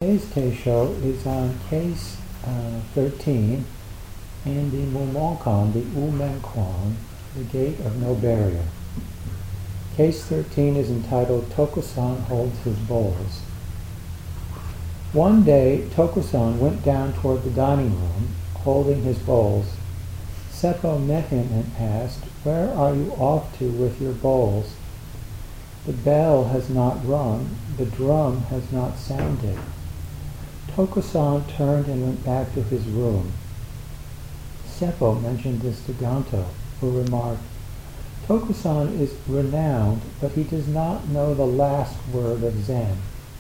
Today's Teisho is on case 13 in the Mumonkan, the Umenquan, the Gate of No Barrier. Case 13 is entitled Tokusan Holds His Bowls. One day, Tokusan went down toward the dining room, holding his bowls. Seppo met him and asked, "Where are you off to with your bowls? The bell has not rung, the drum has not sounded." Tokusan turned and went back to his room. Seppo mentioned this to Ganto, who remarked, "Tokusan is renowned, but he does not know the last word of Zen."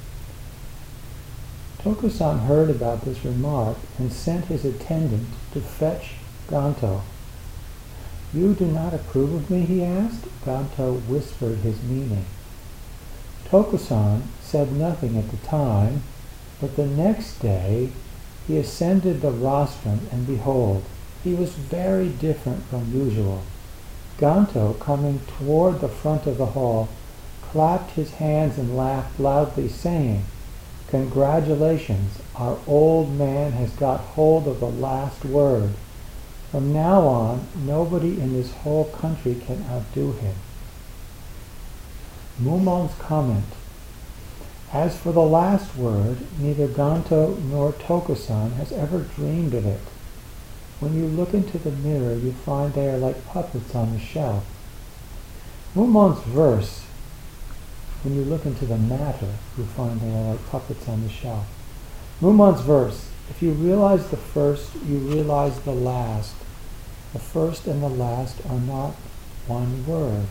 Tokusan heard about this remark and sent his attendant to fetch Ganto. "You do not approve of me?" he asked. Ganto whispered his meaning. Tokusan said nothing at the time, but the next day he ascended the rostrum, and behold, he was very different from usual. Ganto, coming toward the front of the hall, clapped his hands and laughed loudly, saying, "Congratulations, our old man has got hold of the last word. From now on, nobody in this whole country can outdo him." Mumon's comment: "As for the last word, neither Ganto nor Tokusan has ever dreamed of it. When you look into the mirror, you find they are like puppets on the shelf." Mumon's verse: "When you look into the matter, you find they are like puppets on the shelf." Mumon's verse: "If you realize the first, you realize the last. The first and the last are not one word."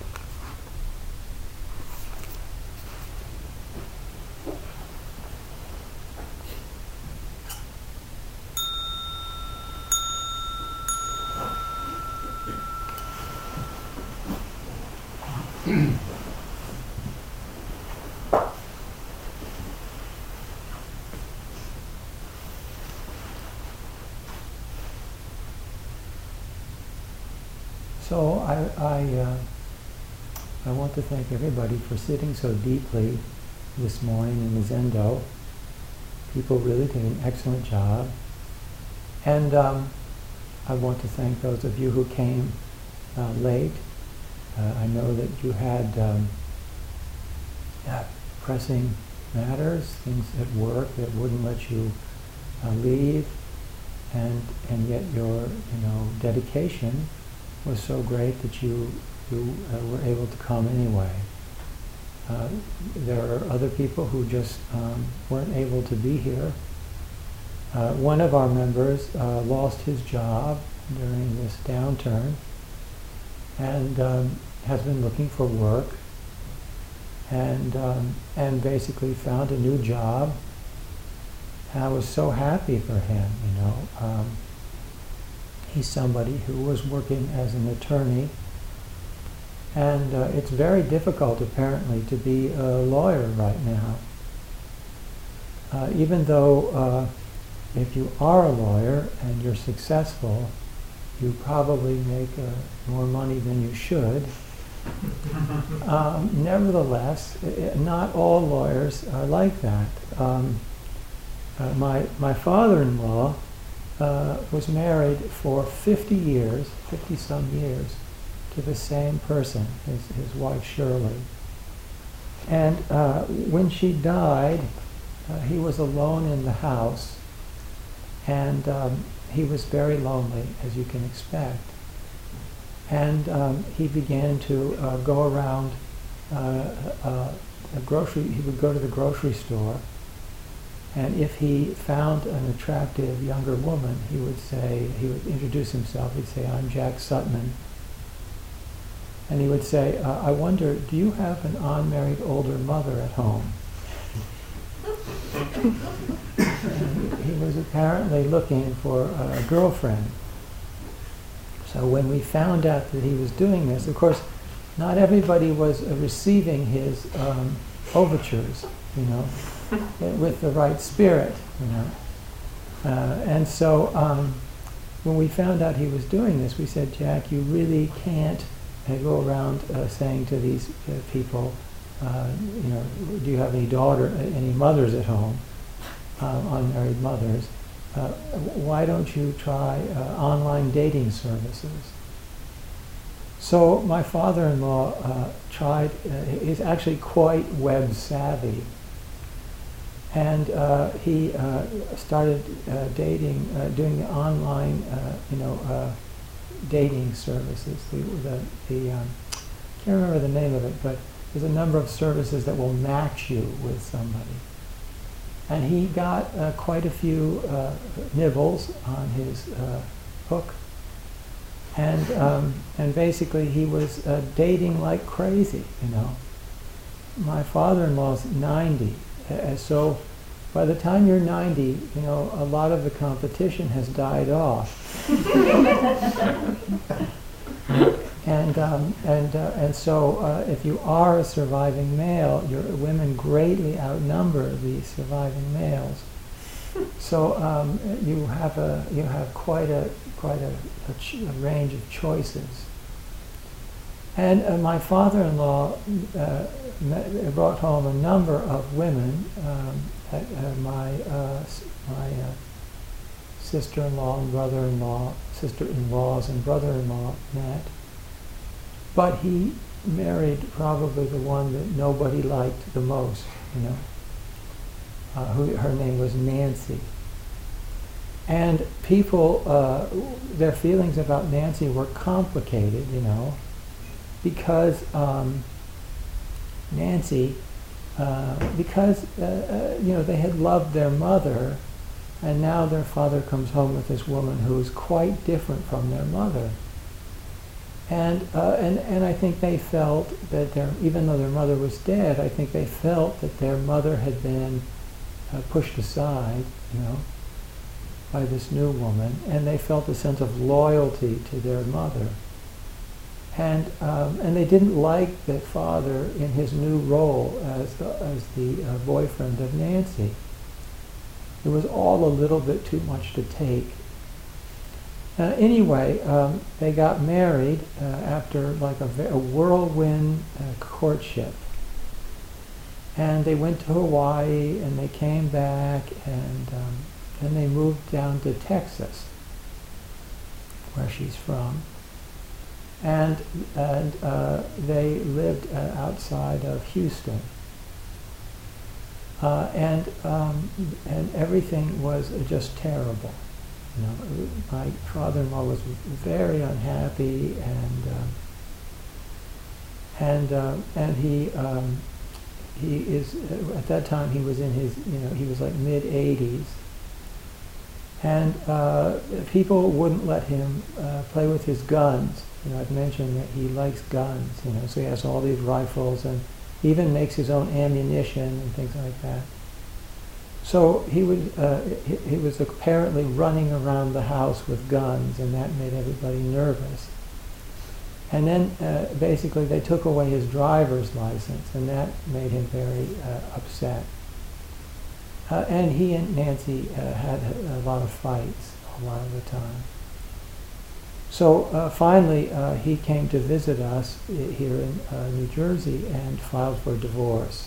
So I want to thank everybody for sitting so deeply this morning in the Zendo. People really did an excellent job. And I want to thank those of you who came late. I know that you had pressing matters, things at work that wouldn't let you leave, and yet your dedication was so great that you were able to come anyway. There are other people who just weren't able to be here. One of our members lost his job during this downturn and has been looking for work and basically found a new job. And I was so happy for him, He's somebody who was working as an attorney, and it's very difficult apparently to be a lawyer right now. Even though if you are a lawyer and you're successful, you probably make more money than you should. Nevertheless, not all lawyers are like that. My father-in-law was married for 50-some years, to the same person, his wife Shirley. And when she died, he was alone in the house, and he was very lonely, as you can expect. And he began to go around he would go to the grocery store, and if he found an attractive younger woman, he would introduce himself. He'd say, "I'm Jack Sutman." And he would say, "I wonder, do you have an unmarried older mother at home?" He was apparently looking for a girlfriend. So when we found out that he was doing this, of course, not everybody was receiving his overtures, with the right spirit, And so when we found out he was doing this, we said, "Jack, you really can't go around saying to these people, do you have any mothers at home?" unmarried mothers, why don't you try online dating services? So my father-in-law tried, he's actually quite web savvy, and he started doing the online, dating services. Can't remember the name of it, but there's a number of services that will match you with somebody. And he got quite a few nibbles on his hook. And basically he was dating like crazy, My father-in-law's 90, so by the time you're 90, a lot of the competition has died off. And so if you are a surviving male, your women greatly outnumber the surviving males. So you have quite a range of choices. And my father-in-law brought home a number of women that my sister-in-law and brother-in-law, sister-in-laws and brother-in-law met. But he married probably the one that nobody liked the most, her name was Nancy. And people, their feelings about Nancy were complicated, because Nancy, they had loved their mother, and now their father comes home with this woman who is quite different from their mother. And I think they felt that even though their mother was dead, I think they felt that their mother had been pushed aside, by this new woman, and they felt a sense of loyalty to their mother. And they didn't like their father in his new role as the boyfriend of Nancy. It was all a little bit too much to take. Anyway, they got married after like a whirlwind courtship. And they went to Hawaii, and they came back, and then they moved down to Texas, where she's from. And they lived outside of Houston. And everything was just terrible. My father-in-law was very unhappy, and he is at that time he was in his he was like mid-80s, and people wouldn't let him play with his guns. I've mentioned that he likes guns. So he has all these rifles and even makes his own ammunition and things like that. So he was apparently running around the house with guns, and that made everybody nervous. And then basically they took away his driver's license, and that made him very upset. And he and Nancy had a lot of fights a lot of the time. So finally he came to visit us here in New Jersey and filed for divorce.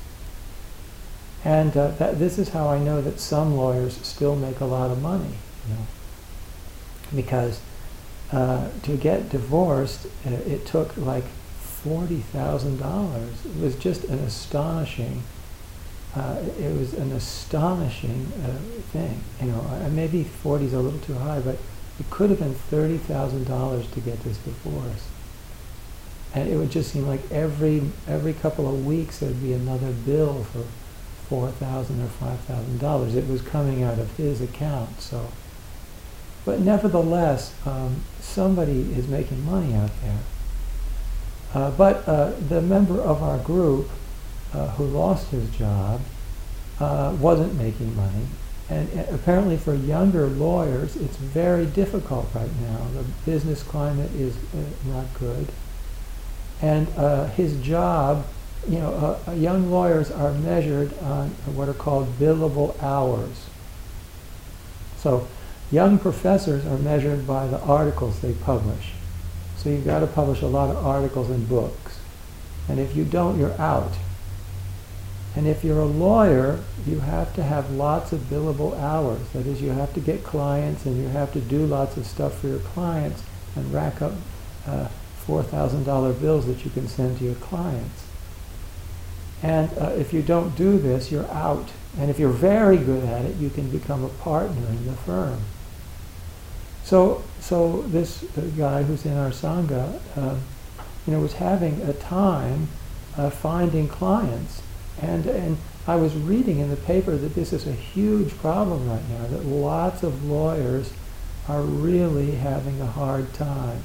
And this is how I know that some lawyers still make a lot of money, because to get divorced, it took like $40,000. It was just an astonishing. It was an astonishing thing. Maybe 40 is a little too high, but it could have been $30,000 to get this divorce. And it would just seem like every couple of weeks there'd be another bill for $4,000 or $5,000. It was coming out of his account. So, but nevertheless, somebody is making money out there. But the member of our group who lost his job wasn't making money. And apparently for younger lawyers, it's very difficult right now. The business climate is not good. And his job, young lawyers are measured on what are called billable hours. So young professors are measured by the articles they publish. So you've got to publish a lot of articles and books. And if you don't, you're out. And if you're a lawyer, you have to have lots of billable hours. That is, you have to get clients and you have to do lots of stuff for your clients and rack up $4,000 bills that you can send to your clients. And if you don't do this, you're out. And if you're very good at it, you can become a partner in the firm. So this guy who's in our Sangha, was having a time finding clients. And I was reading in the paper that this is a huge problem right now, that lots of lawyers are really having a hard time.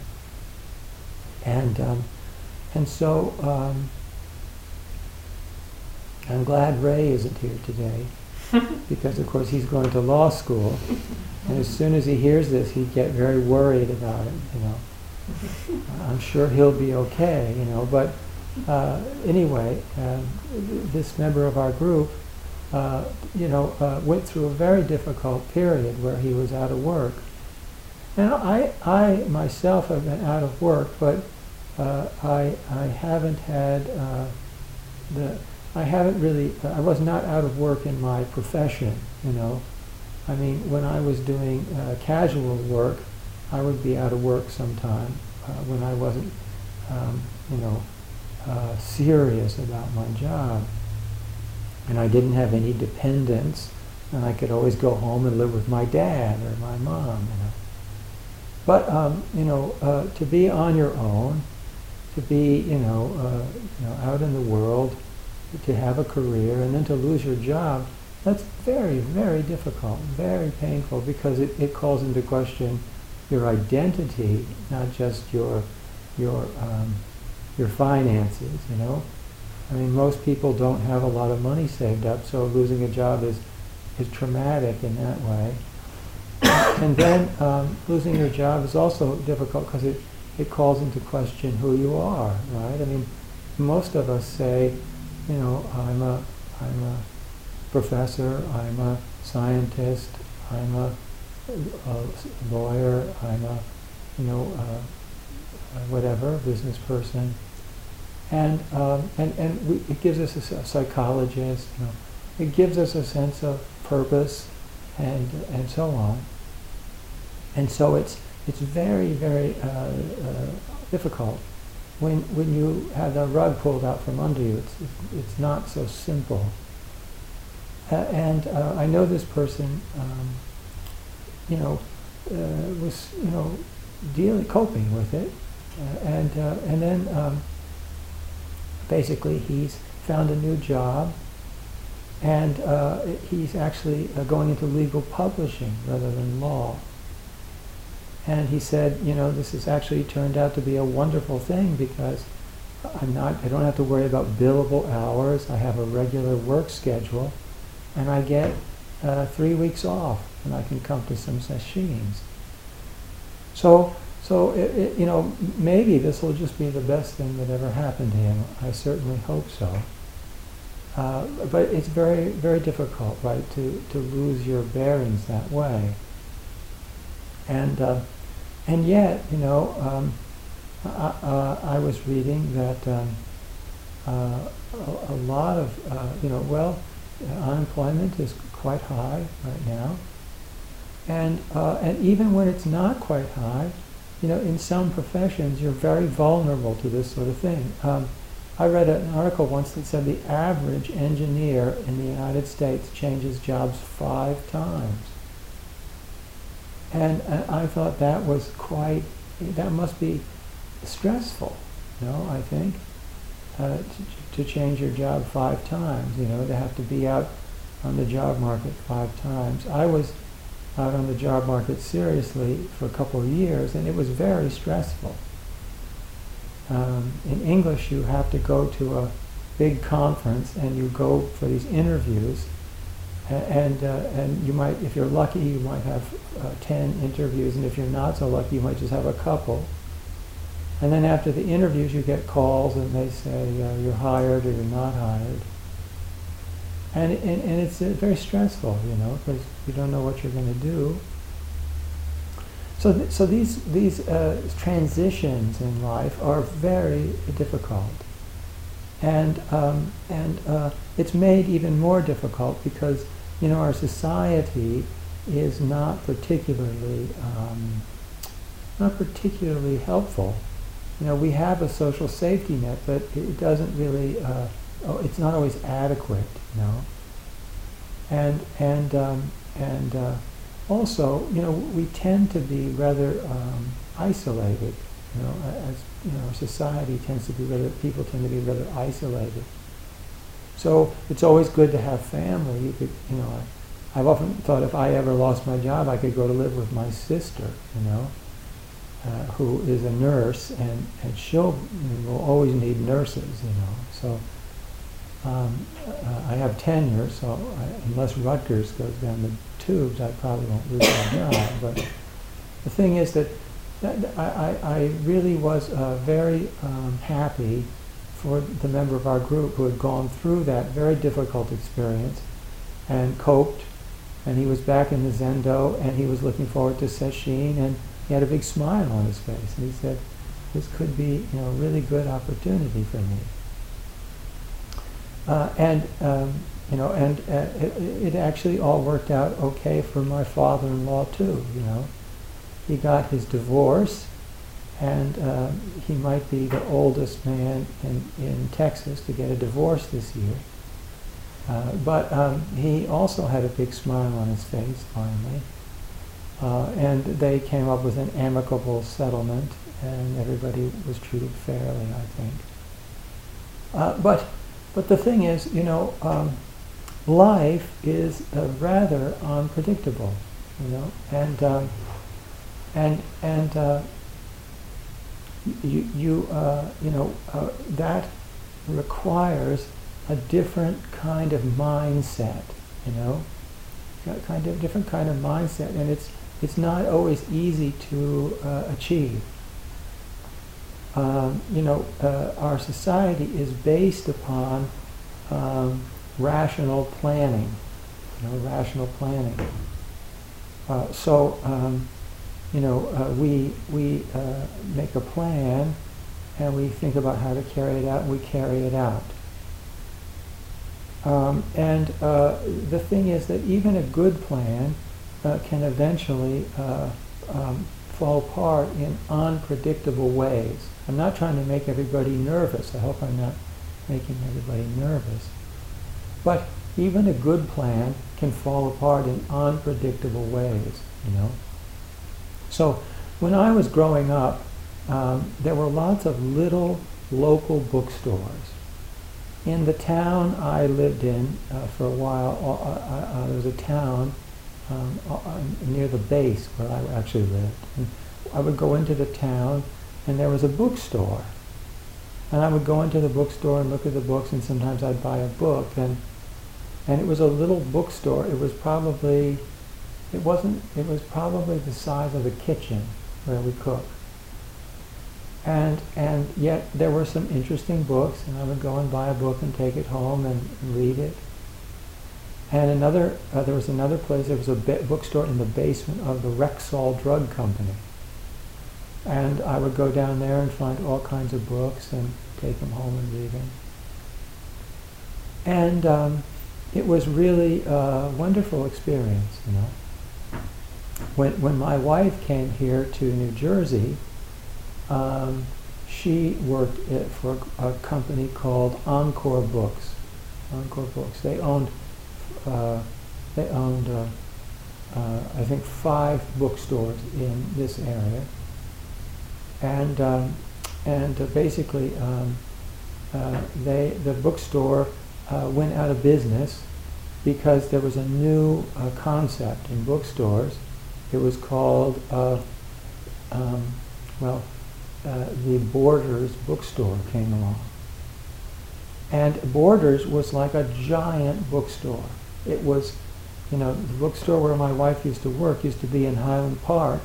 And so I'm glad Ray isn't here today, because of course he's going to law school, and as soon as he hears this, he'd get very worried about it. I'm sure he'll be okay, but anyway, this member of our group, went through a very difficult period where he was out of work. And I myself have been out of work, but I was not out of work in my profession, I mean, when I was doing casual work, I would be out of work sometime when I wasn't, serious about my job. And I didn't have any dependents, and I could always go home and live with my dad or my mom, But, to be on your own, to be, out in the world, to have a career, and then to lose your job, that's very, very difficult, very painful, because it calls into question your identity, not just your finances, I mean, most people don't have a lot of money saved up, so losing a job is traumatic in that way. And then losing your job is also difficult because it calls into question who you are, right? I mean, most of us say, I'm a professor, I'm a scientist, I'm a lawyer, I'm a whatever, business person, and it gives us a psychologist, it gives us a sense of purpose, and so on. And so it's very, very difficult when you have the rug pulled out from under you. It's not so simple. And I know this person, was coping with it, and then basically he's found a new job, and he's actually going into legal publishing rather than law. And he said, this has actually turned out to be a wonderful thing because I don't have to worry about billable hours. I have a regular work schedule, and I get 3 weeks off, and I can come to some sessions. So maybe this will just be the best thing that ever happened to him. I certainly hope so. But it's very, very difficult, right, to lose your bearings that way. And yet, I was reading that a lot of, unemployment is quite high right now, and even when it's not quite high, in some professions you're very vulnerable to this sort of thing. I read an article once that said the average engineer in the United States changes jobs 5 times. And I thought that must be stressful, I think, to change your job 5 times, to have to be out on the job market 5 times. I was out on the job market seriously for a couple of years, and it was very stressful. In English, you have to go to a big conference, and you go for these interviews, and you might, if you're lucky, you might have 10 interviews, and if you're not so lucky, you might just have a couple. And then after the interviews, you get calls, and they say you're hired or you're not hired. And it's very stressful, because you don't know what you're going to do. So these transitions in life are very difficult. and it's made even more difficult because our society is not particularly helpful. We have a social safety net, but it doesn't really. It's not always adequate. And also, we tend to be rather isolated. Our society tends to be people tend to be rather isolated. So it's always good to have family. You could, I've often thought if I ever lost my job, I could go to live with my sister, who is a nurse, and she'll will always need nurses, So I have tenure, so unless Rutgers goes down the tubes, I probably won't lose my job. But the thing is that I really was very happy for the member of our group who had gone through that very difficult experience and coped, and he was back in the Zendo, and he was looking forward to Sesshin, and he had a big smile on his face, and he said, this could be a really good opportunity for me. It actually all worked out okay for my father-in-law too. He got his divorce, and he might be the oldest man in Texas to get a divorce this year. But he also had a big smile on his face finally, and they came up with an amicable settlement, and everybody was treated fairly, I think. But the thing is, life is rather unpredictable, that requires a different kind of mindset, different kind of mindset, and it's not always easy to achieve. Our society is based upon rational planning, we make a plan, and we think about how to carry it out, and we carry it out. The thing is that even a good plan can eventually fall apart in unpredictable ways. I'm not trying to make everybody nervous. I hope I'm not making everybody nervous. But even a good plan can fall apart in unpredictable ways, So when I was growing up, there were lots of little local bookstores. In the town I lived in for a while, there was a town near the base where I actually lived. And I would go into the town, and there was a bookstore. And I would go into the bookstore and look at the books, and sometimes I'd buy a book. And it was a little bookstore. It was probably the size of a kitchen where we cook. And yet there were some interesting books, and I would go and buy a book and take it home and read it. And there was another place, there was a bookstore in the basement of the Rexall Drug Company. And I would go down there and find all kinds of books and take them home and read them. And it was really a wonderful experience, When my wife came here to New Jersey, she worked for a company called Encore Books. Encore Books. They owned I think 5 bookstores in this area, and basically the bookstore went out of business because there was a new concept in bookstores. It was called the Borders bookstore came along. And Borders was like a giant bookstore. It was, the bookstore where my wife used to work used to be in Highland Park,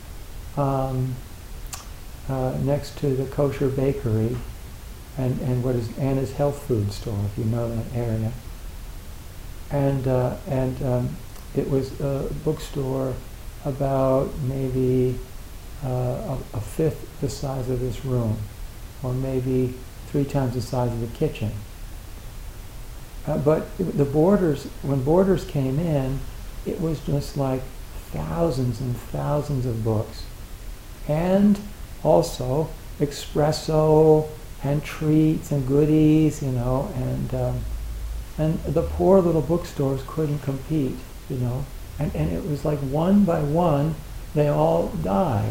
next to the Kosher Bakery and what is Anna's Health Food Store, if you know that area. And it was a bookstore about maybe a fifth the size of this room, or maybe 3 times the size of the kitchen. But the boarders, when boarders came in, it was just like thousands and thousands of books. And also espresso and treats and goodies, and the poor little bookstores couldn't compete, and it was like one by one they all died,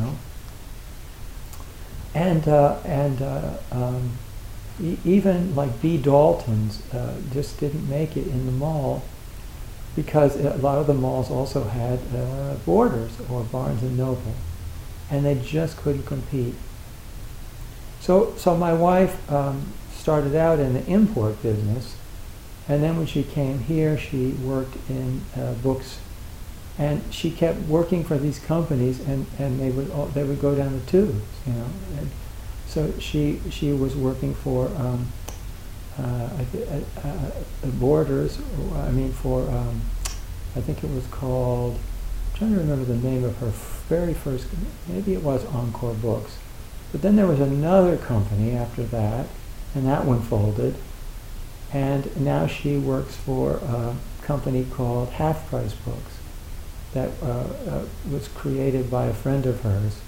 even like B. Dalton's just didn't make it in the mall, because a lot of the malls also had Borders or Barnes and Noble, and they just couldn't compete. So my wife started out in the import business, and then when she came here, she worked in books, and she kept working for these companies, and they would go down the tubes, And so she was working for Borders. I think it was called. I'm trying to remember the name of her very first. Maybe it was Encore Books, but then there was another company after that, and that one folded. And now she works for a company called Half Price Books that was created by a friend of hers.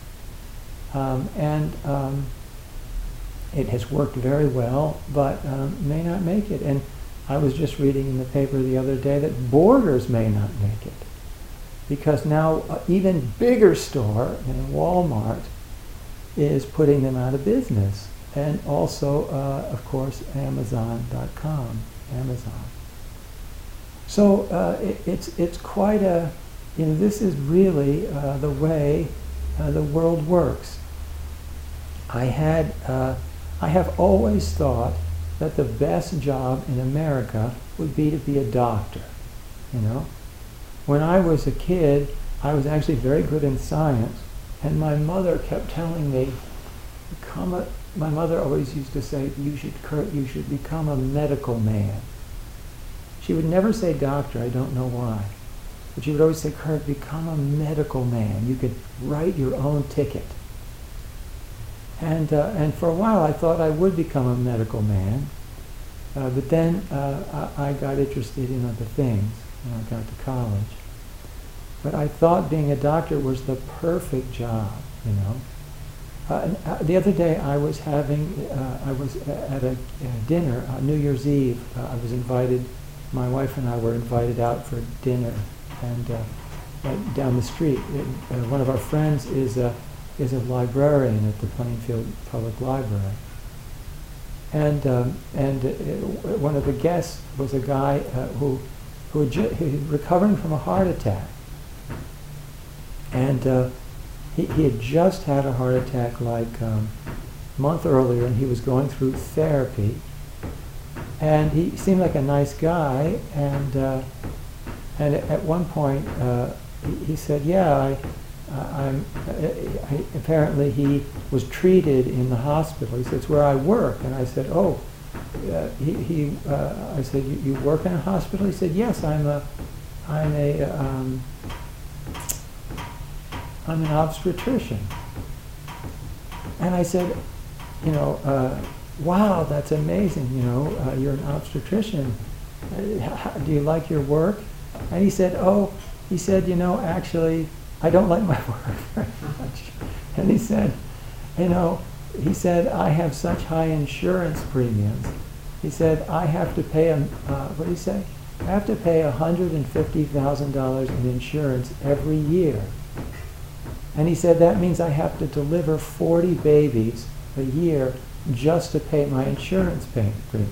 It has worked very well, but may not make it. And I was just reading in the paper the other day that Borders may not make it, because now an even bigger store, Walmart, is putting them out of business. And also, of course, Amazon.com, Amazon. So it's quite a, this is really the way the world works. I have always thought that the best job in America would be to be a doctor, When I was a kid, I was actually very good in science, and my mother kept telling me, my mother always used to say, Kurt, you should become a medical man. She would never say doctor, I don't know why. But she would always say, Kurt, become a medical man. You could write your own ticket. And for a while I thought I would become a medical man. But then I got interested in other things when I got to college. But I thought being a doctor was the perfect job, The other day I was at a dinner, New Year's Eve. I was invited, my wife and I were invited out for dinner, and down the street. One of our friends is a librarian at the Plainfield Public Library. And one of the guests was a guy who was recovering from a heart attack. And he had just had a heart attack like a month earlier, and he was going through therapy. And he seemed like a nice guy, and at one point he said, apparently he was treated in the hospital. He said, it's where I work. And I said, I said, you work in a hospital? He said, yes, I'm an obstetrician. And I said, wow, that's amazing, you're an obstetrician. Do you like your work? And he said, actually, I don't like my work very much. And he said, I have such high insurance premiums. He said, I have to pay, what did he say? I have to pay $150,000 in insurance every year. And he said, that means I have to deliver 40 babies a year just to pay my insurance premium.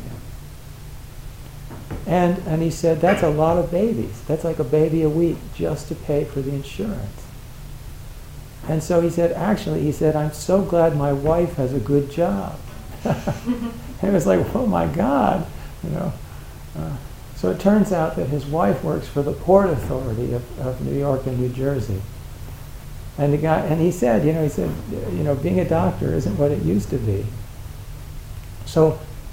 And he said, that's a lot of babies. That's like a baby a week just to pay for the insurance. And so he said, I'm so glad my wife has a good job. And it was like, oh my God, So it turns out that his wife works for the Port Authority of New York and New Jersey. And he said, being a doctor isn't what it used to be. So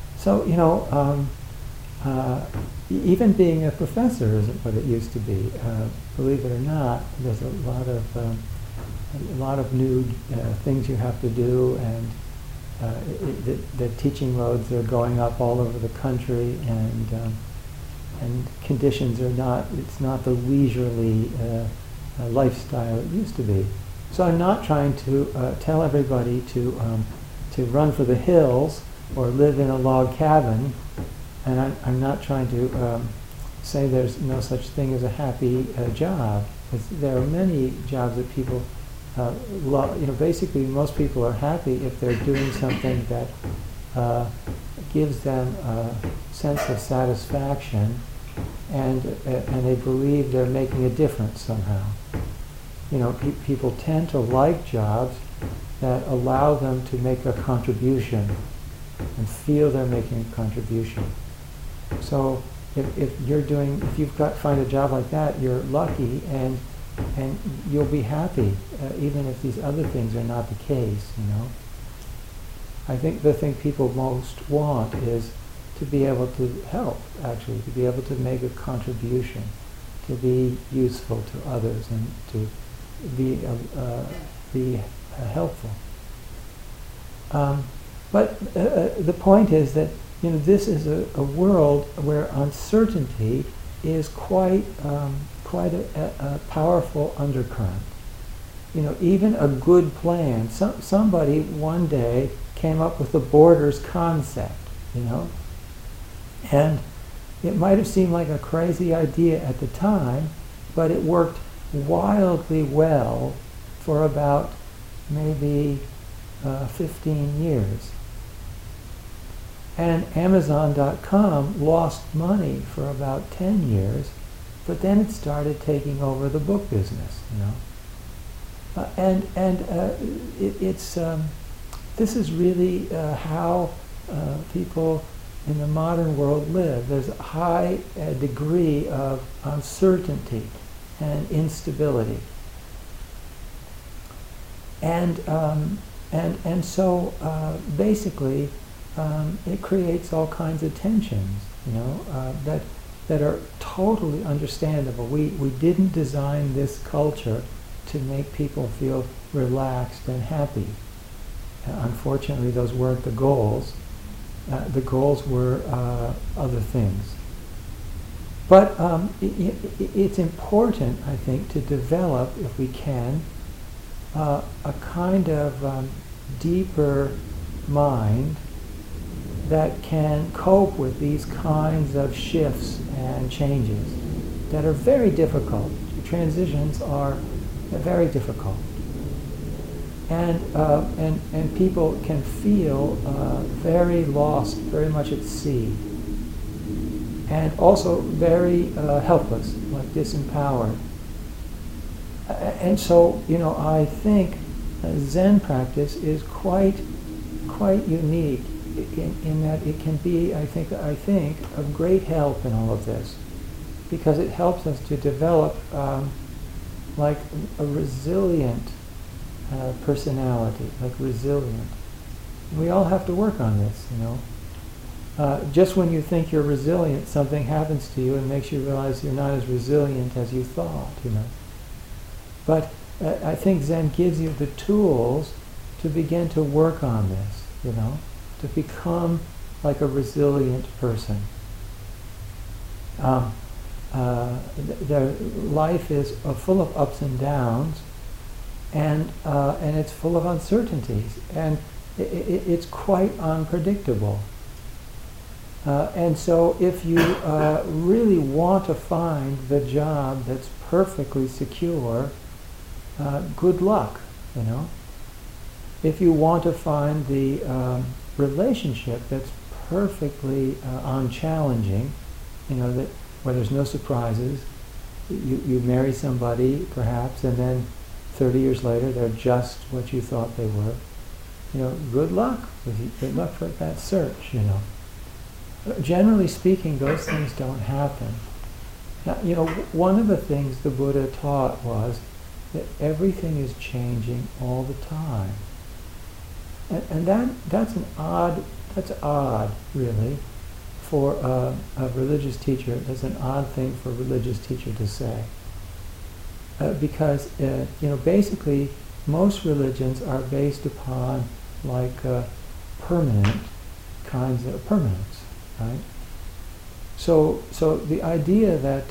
even being a professor isn't what it used to be. Believe it or not, there's a lot of new things you have to do, the teaching loads are going up all over the country, and conditions are not. It's not the leisurely lifestyle it used to be. So I'm not trying to tell everybody to run for the hills or live in a log cabin, and I'm not trying to say there's no such thing as a happy job. There are many jobs that people love. Basically, most people are happy if they're doing something that gives them a sense of satisfaction, and they believe they're making a difference somehow. People tend to like jobs that allow them to make a contribution and feel they're making a contribution. So if you've find a job like that, you're lucky, and you'll be happy, even if these other things are not the case. I think the thing people most want is to be able to help, actually, to be able to make a contribution, to be useful to others, and to be helpful. But the point is that this is a world where uncertainty is quite a powerful undercurrent. Even a good plan. Somebody one day came up with the borders concept. And it might have seemed like a crazy idea at the time, but it worked wildly well for about maybe 15 years. And Amazon.com lost money for about 10 years, but then it started taking over the book business, this is really how people in the modern world live. There's a high degree of uncertainty and instability, and so basically it creates all kinds of tensions, that are totally understandable. We didn't design this culture to make people feel relaxed and happy. Unfortunately, those weren't the goals. The goals were other things. But it's important, I think, to develop, if we can, a kind of deeper mind that can cope with these kinds of shifts and changes that are very difficult. Transitions are very difficult. And people can feel very lost, very much at sea, and also very helpless, like disempowered. And so, I think Zen practice is quite unique in that it can be, I think, of great help in all of this, because it helps us to develop like a resilient personality, like resilient. We all have to work on this, just when you think you're resilient, something happens to you and makes you realize you're not as resilient as you thought, But I think Zen gives you the tools to begin to work on this, to become like a resilient person. Their life is full of ups and downs, and it's full of uncertainties, and it's quite unpredictable. And so if you really want to find the job that's perfectly secure, good luck, If you want to find the relationship that's perfectly unchallenging, that where there's no surprises, you marry somebody perhaps, and then 30 years later they're just what you thought they were. Good luck. Good luck for that search. Generally speaking, those things don't happen. Now, one of the things the Buddha taught was that everything is changing all the time. And that's odd, really, for a religious teacher. That's an odd thing for a religious teacher to say. Because, basically, most religions are based upon, permanent kinds of permanence, right? So the idea that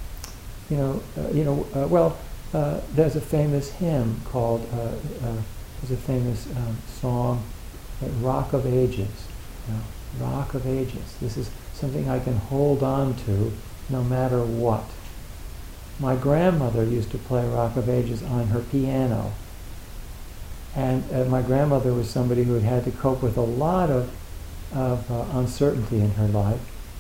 there's a famous hymn called there's a famous song, "Rock of Ages." Rock of Ages. This is something I can hold on to no matter what. My grandmother used to play Rock of Ages on her piano. And my grandmother was somebody who had to cope with a lot of uncertainty in her life.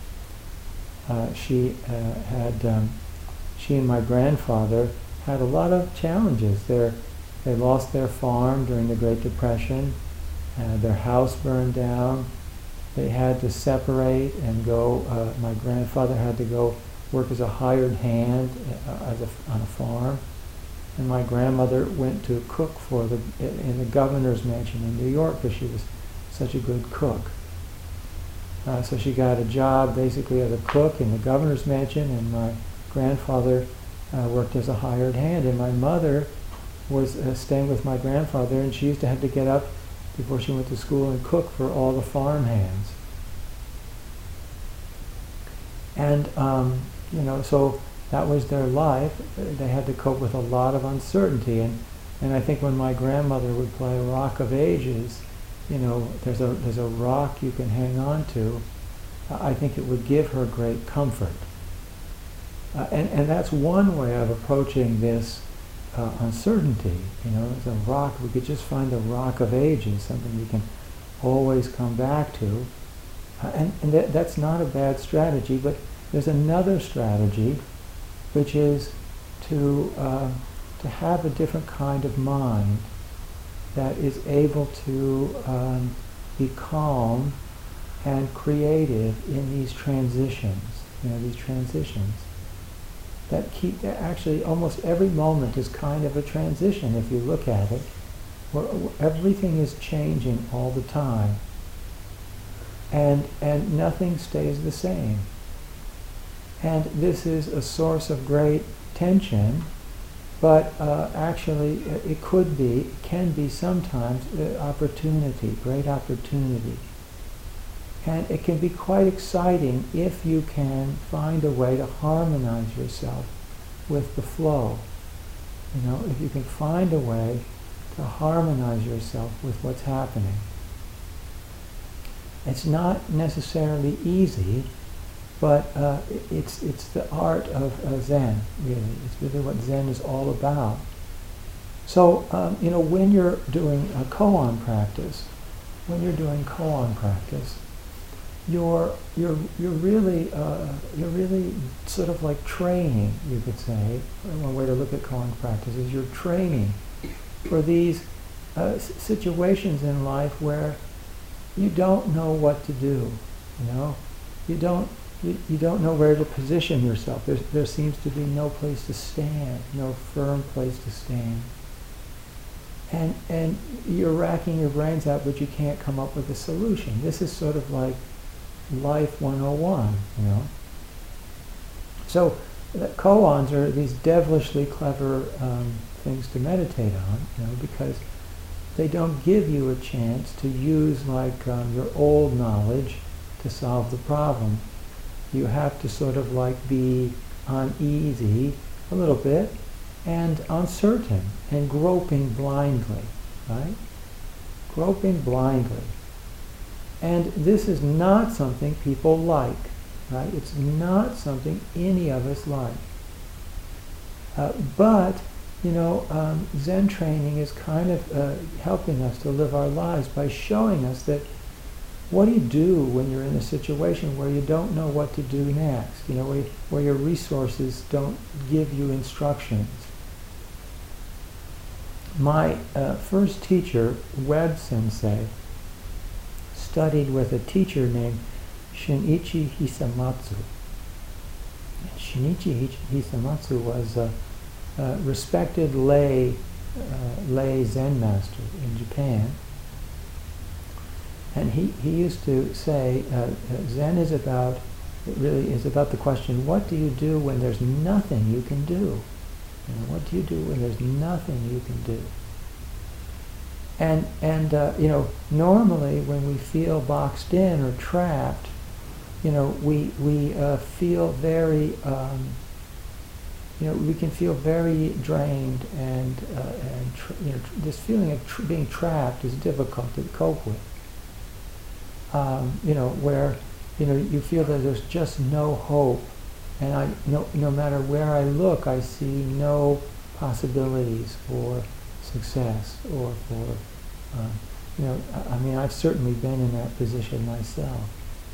She and my grandfather had a lot of challenges. They lost their farm during the Great Depression. Their house burned down. They had to separate and go. My grandfather had to go work as a hired hand on a farm, and my grandmother went to cook in the governor's mansion in New York because she was such a good cook. So she got a job basically as a cook in the governor's mansion, and my grandfather worked as a hired hand, and my mother was staying with my grandfather, and she used to have to get up before she went to school and cook for all the farm hands. And, so that was their life. They had to cope with a lot of uncertainty. And I think when my grandmother would play Rock of Ages, there's a rock you can hang on to. I think it would give her great comfort. And that's one way of approaching this uncertainty. It's a rock. We could just find a Rock of Ages, something you can always come back to. And that's not a bad strategy, but there's another strategy, which is to have a different kind of mind that is able to be calm and creative in these transitions. That actually almost every moment is kind of a transition if you look at it, where everything is changing all the time, and nothing stays the same. And this is a source of great tension, but actually it can be sometimes opportunity, great opportunity. And it can be quite exciting if you can find a way to harmonize yourself with the flow. If you can find a way to harmonize yourself with what's happening. It's not necessarily easy, but it's the art of Zen, really. It's really what Zen is all about. So, when you're doing a koan practice, you're really sort of like training, you could say. One way to look at koan practice is you're training for these situations in life where you don't know what to do. You don't know where to position yourself. There seems to be no place to stand, no firm place to stand. And you're racking your brains out, but you can't come up with a solution. This is sort of like life 101, So the koans are these devilishly clever things to meditate on, because they don't give you a chance to use your old knowledge to solve the problem. You have to sort of be uneasy a little bit and uncertain and groping blindly, right? Groping blindly. And this is not something people like, right? It's not something any of us like. But Zen training is kind of helping us to live our lives by showing us that what do you do when you're in a situation where you don't know what to do next, where your resources don't give you instructions. My first teacher, Webb Sensei, studied with a teacher named Shinichi Hisamatsu. Shinichi Hisamatsu was a respected lay Zen master in Japan. And he used to say, Zen is about the question, what do you do when there's nothing you can do? What do you do when there's nothing you can do? Normally when we feel boxed in or trapped, we feel very, we can feel very drained, and this feeling of being trapped is difficult to cope with. Where you feel that there's just no hope, and no matter where I look, I see no possibilities for success or for, I've certainly been in that position myself.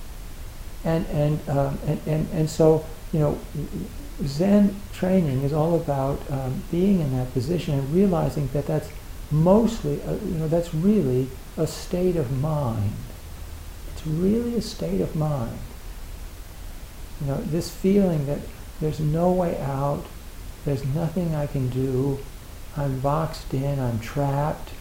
And so, Zen training is all about being in that position and realizing that that's mostly, that's really a state of mind. It's really a state of mind. This feeling that there's no way out, there's nothing I can do, I'm boxed in, I'm trapped,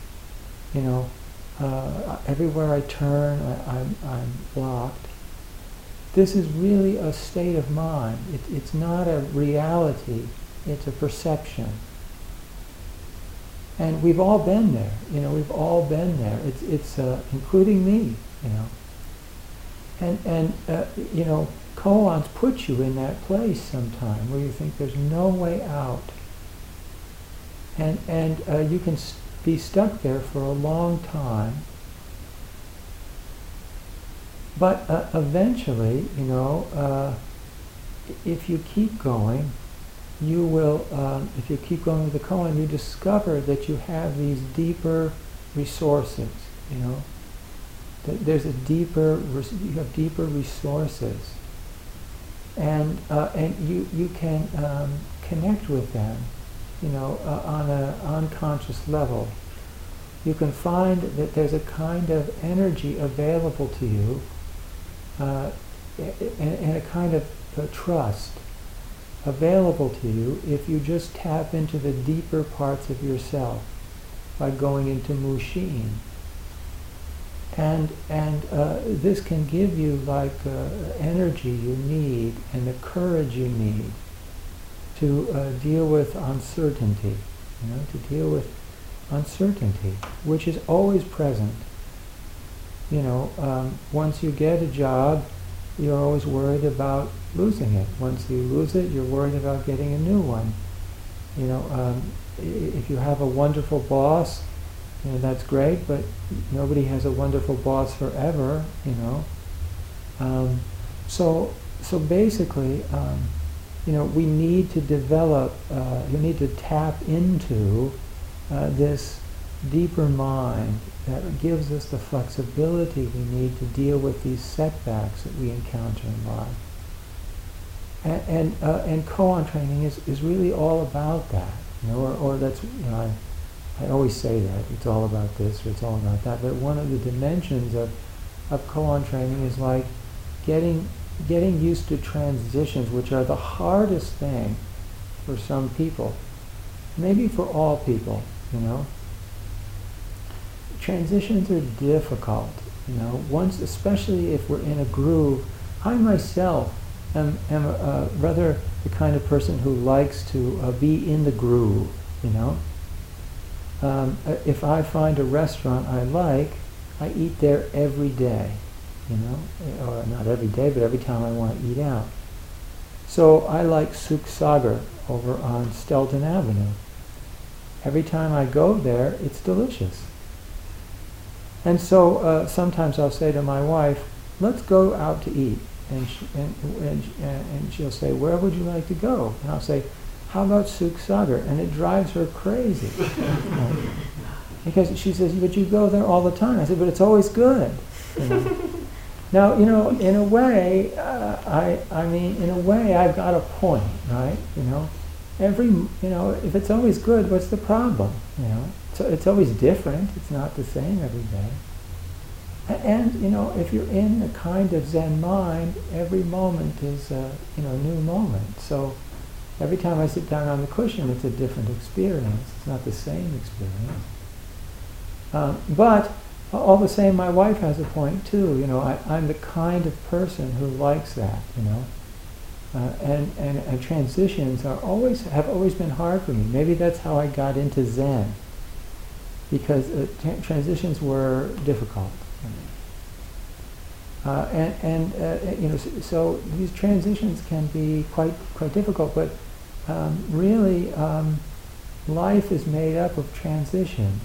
everywhere I turn, I'm blocked. This is really a state of mind. It's not a reality, it's a perception. And we've all been there, we've all been there. It's including me, And koans put you in that place sometime where you think there's no way out. And you can be stuck there for a long time. But eventually, if you keep going, you will, if you keep going with the koan, you discover that you have these deeper resources, that there's you have deeper resources. And you can connect with them, on an unconscious level. You can find that there's a kind of energy available to you, and a kind of trust available to you if you just tap into the deeper parts of yourself by going into Mushin. And this can give you energy you need and the courage you need to deal with uncertainty, to deal with uncertainty, which is always present. Once you get a job, you're always worried about losing it. Once you lose it, you're worried about getting a new one. If you have a wonderful boss, that's great, but nobody has a wonderful boss forever, So basically, we need to develop, you need to tap into this deeper mind that gives us the flexibility we need to deal with these setbacks that we encounter in life. And koan training is really all about that, or that's, I always say that, it's all about this or it's all about that, but one of the dimensions of koan training is like getting used to transitions, which are the hardest thing for some people, maybe for all people, Transitions are difficult, once, especially if we're in a groove. I myself am rather the kind of person who likes to be in the groove, If I find a restaurant I like, I eat there every day, or not every day, but every time I want to eat out. So I like Sukh Sagar over on Stelton Avenue. Every time I go there, it's delicious. And so sometimes I'll say to my wife, let's go out to eat. And she'll say, where would you like to go? And I'll say, how about Sukh Sagar? And it drives her crazy. Because she says, but you go there all the time. I said, but it's always good. Now, in a way, in a way, I've got a point, right? If it's always good, what's the problem? So it's always different. It's not the same every day. And if you're in a kind of Zen mind, every moment is a new moment. So every time I sit down on the cushion, it's a different experience. It's not the same experience. But all the same, my wife has a point too. I'm the kind of person who likes that. And transitions have always been hard for me. Maybe that's how I got into Zen. because transitions were difficult. So these transitions can be quite difficult, but really life is made up of transitions,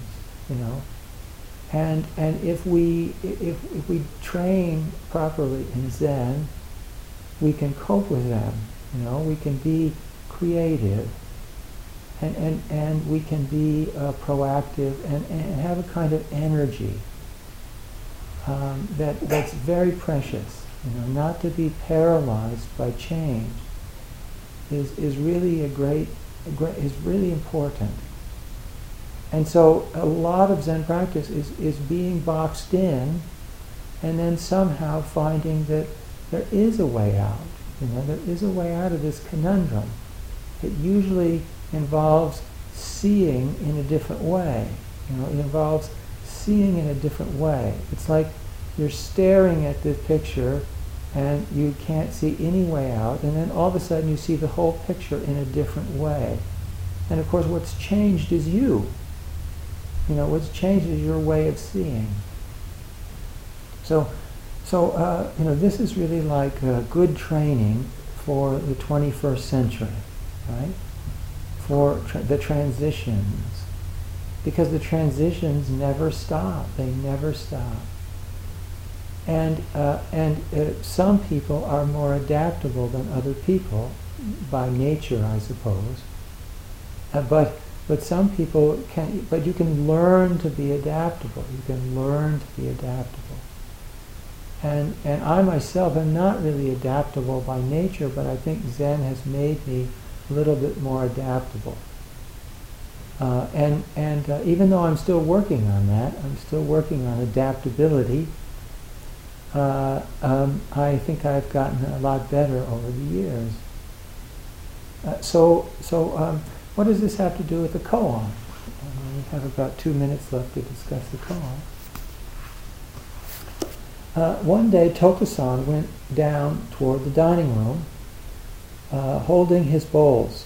and if we train properly in Zen, we can cope with them. We can be creative, and we can be proactive and have a kind of energy that's very precious. Not to be paralyzed by change is really is really important. And so a lot of Zen practice is being boxed in, and then somehow finding that there is a way out. There is a way out of this conundrum. It usually involves seeing in a different way. It involves seeing in a different way. It's like you're staring at this picture and you can't see any way out, and then all of a sudden you see the whole picture in a different way. And of course what's changed is you. What's changed is your way of seeing. So this is really like good training for the 21st century, right? For the transitions. Because the transitions never stop. They never stop. And some people are more adaptable than other people, by nature, I suppose. But some people can. But you can learn to be adaptable. You can learn to be adaptable. And I myself am not really adaptable by nature, but I think Zen has made me a little bit more adaptable. And even though I'm still working on that, I'm still working on adaptability. I think I've gotten a lot better over the years. So what does this have to do with the koan? We have about 2 minutes left to discuss the koan. One day, Tokusan went down toward the dining room, holding his bowls.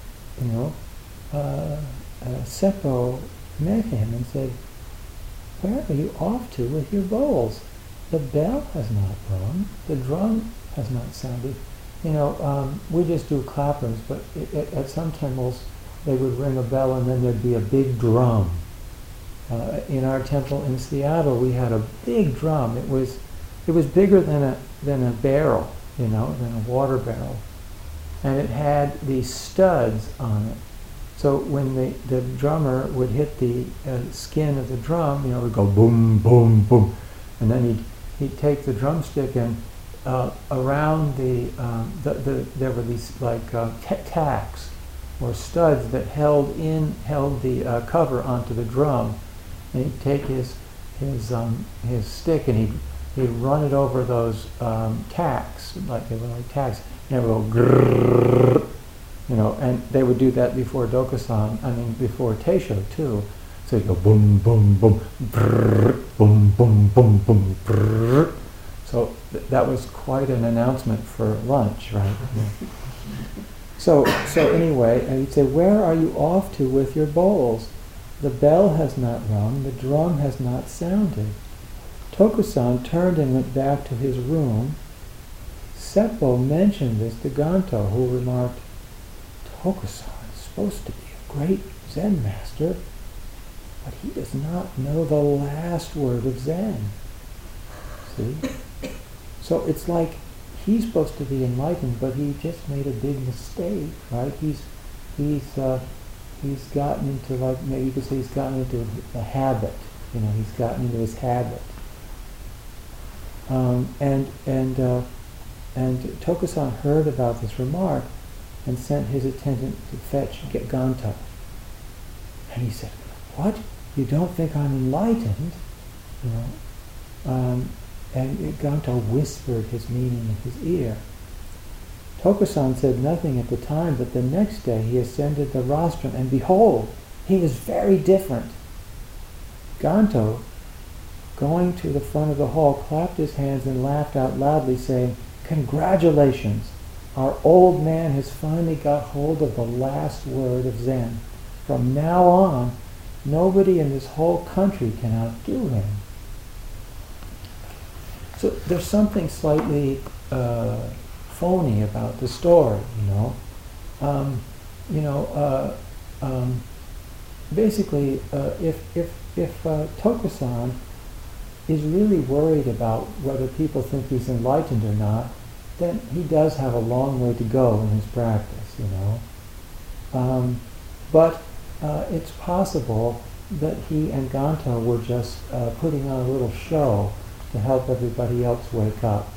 Seppo met him and said, "Where are you off to with your bowls? The bell has not rung. The drum has not sounded." We just do clappers, but at some temples they would ring a bell and then there'd be a big drum. In our temple in Seattle, we had a big drum. It was bigger than a barrel, than a water barrel, and it had these studs on it. So when the drummer would hit the skin of the drum, it would go boom, boom, boom, and then he'd take the drumstick and around there were these like tacks or studs that held the cover onto the drum, and he'd take his stick and he'd run it over those tacks, like they were like tacks, and it would go grrrr, and they would do that before before Teisho too. So he'd go boom, boom, boom, brrr, boom, boom, boom, boom, brrr. So that was quite an announcement for lunch, right? Yeah. So anyway, and he'd say, "Where are you off to with your bowls? The bell has not rung, the drum has not sounded." Tokusan turned and went back to his room. Seppo mentioned this to Ganto, who remarked, "Tokusan is supposed to be a great Zen master, but he does not know the last word of Zen." See? So it's like he's supposed to be enlightened, but he just made a big mistake, right? He's gotten into, like, maybe you could say he's gotten into a habit. He's gotten into his habit. And Tokusan heard about this remark and sent his attendant to fetch Ganto. And he said, "What? You don't think I'm enlightened?" And Ganto whispered his meaning in his ear. Tokusan said nothing at the time, but the next day he ascended the rostrum, and behold, he was very different. Ganto, going to the front of the hall, clapped his hands and laughed out loudly, saying, "Congratulations! Our old man has finally got hold of the last word of Zen. From now on, Nobody in this whole country can outdo him. So there's something slightly phony about the story, you know. Basically, if Tokusan is really worried about whether people think he's enlightened or not, then he does have a long way to go in his practice, you know. But it's possible that he and Ganto were just putting on a little show to help everybody else wake up.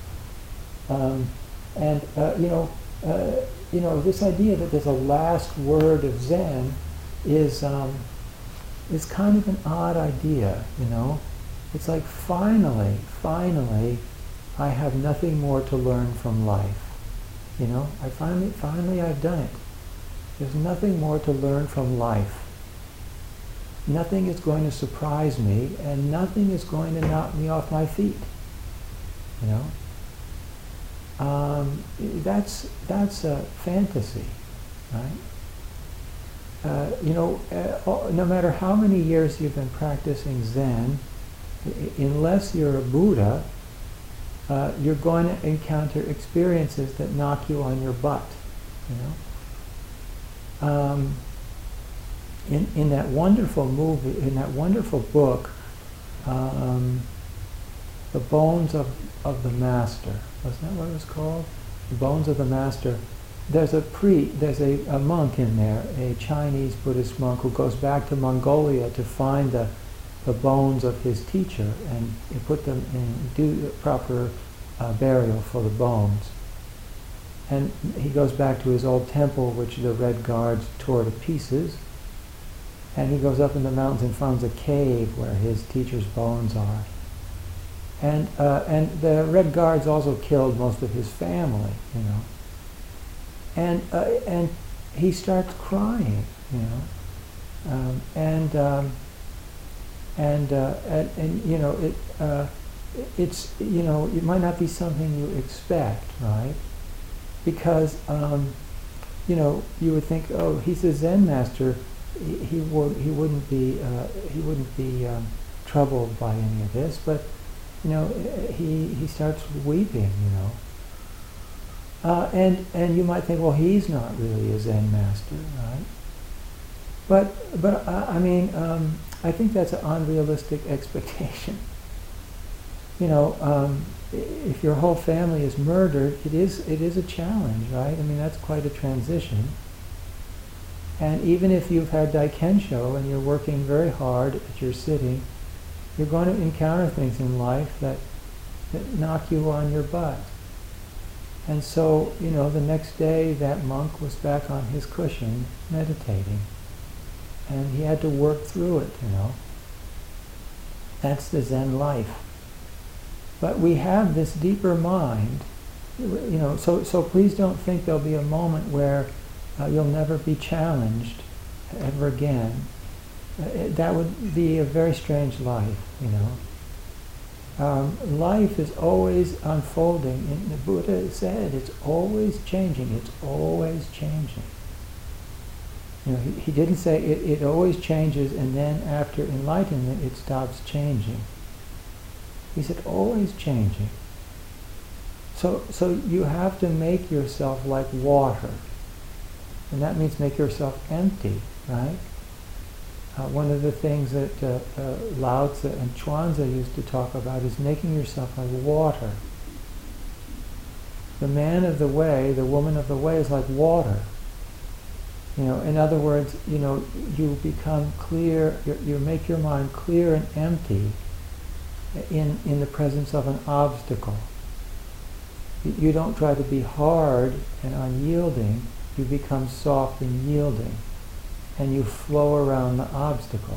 This idea that there's a last word of Zen is kind of an odd idea, you know. It's like finally, I have nothing more to learn from life. You know, finally I've done it. There's nothing more to learn from life. Nothing is going to surprise me, and nothing is going to knock me off my feet. You know, that's a fantasy, right? No matter how many years you've been practicing Zen, unless you're a Buddha, you're going to encounter experiences that knock you on your butt. You know. In that wonderful movie, in that wonderful book, The Bones of the Master. Wasn't that what it was called? The Bones of the Master. There's a monk in there, a Chinese Buddhist monk who goes back to Mongolia to find the bones of his teacher and put them in, do the proper burial for the bones. And he goes back to his old temple, which the Red Guards tore to pieces. And he goes up in the mountains and finds a cave where his teacher's bones are. And the Red Guards also killed most of his family, you know. And he starts crying, you know. It's, you know, it might not be something you expect, right? Because you know, you would think, oh, he's a Zen master. He wouldn't be troubled by any of this, but you know, he starts weeping, you know. And you might think, well, he's not really a Zen master, right? But I think that's an unrealistic expectation. You know, if your whole family is murdered, it is a challenge, right? I mean, that's quite a transition. And even if you've had Daikensho and you're working very hard at your sitting, you're going to encounter things in life that knock you on your butt. And so, you know, the next day that monk was back on his cushion meditating. And he had to work through it, you know. That's the Zen life. But we have this deeper mind, you know, so please don't think there'll be a moment where you'll never be challenged ever again. That would be a very strange life, you know. Life is always unfolding. And the Buddha said it's always changing. It's always changing. You know, he didn't say it always changes and then after enlightenment it stops changing. He said always changing. So you have to make yourself like water. And that means make yourself empty, right? One of the things that Lao Tzu and Chuanzi used to talk about is making yourself like water. The man of the way, the woman of the way is like water. You know, in other words, you know, you become clear, you make your mind clear and empty in the presence of an obstacle. You don't try to be hard and unyielding, you become soft and yielding. And you flow around the obstacle.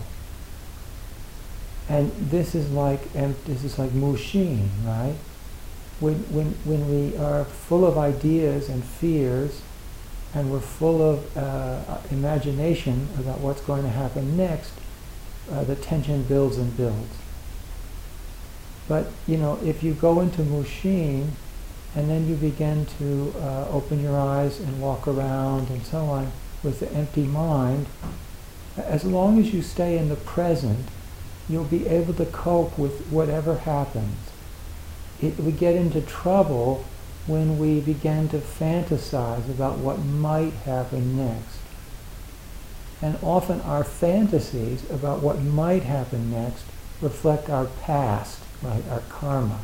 And this is like Mushin, right? When we are full of ideas and fears, and we're full of imagination about what's going to happen next, the tension builds and builds. But you know, if you go into Mushin, and then you begin to open your eyes and walk around and so on, with the empty mind, As long as you stay in the present, you'll be able to cope with whatever happens. We get into trouble when we begin to fantasize about what might happen next. And often our fantasies about what might happen next reflect our past, right, our karma.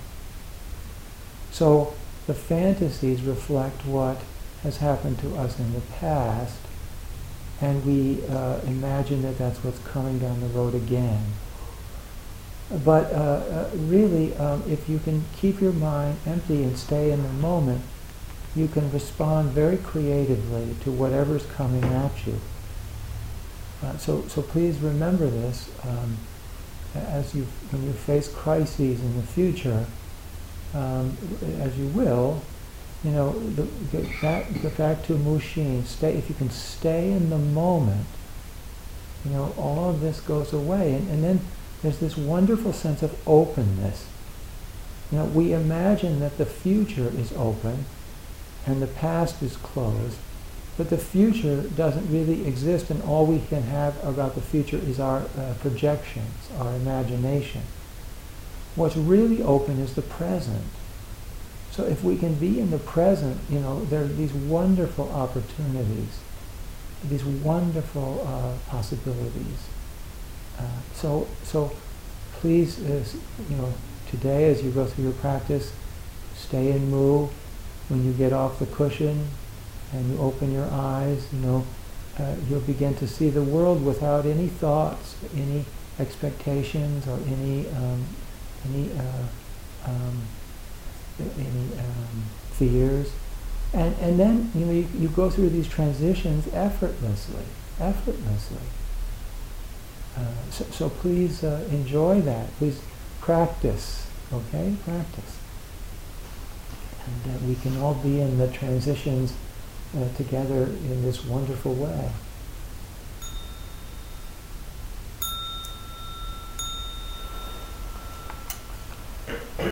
So the fantasies reflect what has happened to us in the past, and we imagine that that's what's coming down the road again. But really, if you can keep your mind empty and stay in the moment, you can respond very creatively to whatever's coming at you. So please remember this when you face crises in the future, as you will. Get back to Mushin. If you can stay in the moment, all of this goes away, and then there's this wonderful sense of openness. We imagine that the future is open and the past is closed, but the future doesn't really exist, and all we can have about the future is our projections, our imagination. What's really open is the present. So if we can be in the present, there are these wonderful opportunities, these wonderful possibilities. So please, today as you go through your practice, stay in Mu. When you get off the cushion and you open your eyes, you'll begin to see the world without any thoughts, any expectations, or any fears. And then you go through these transitions effortlessly. So please enjoy that. Please practice, okay? Practice. And we can all be in the transitions together in this wonderful way.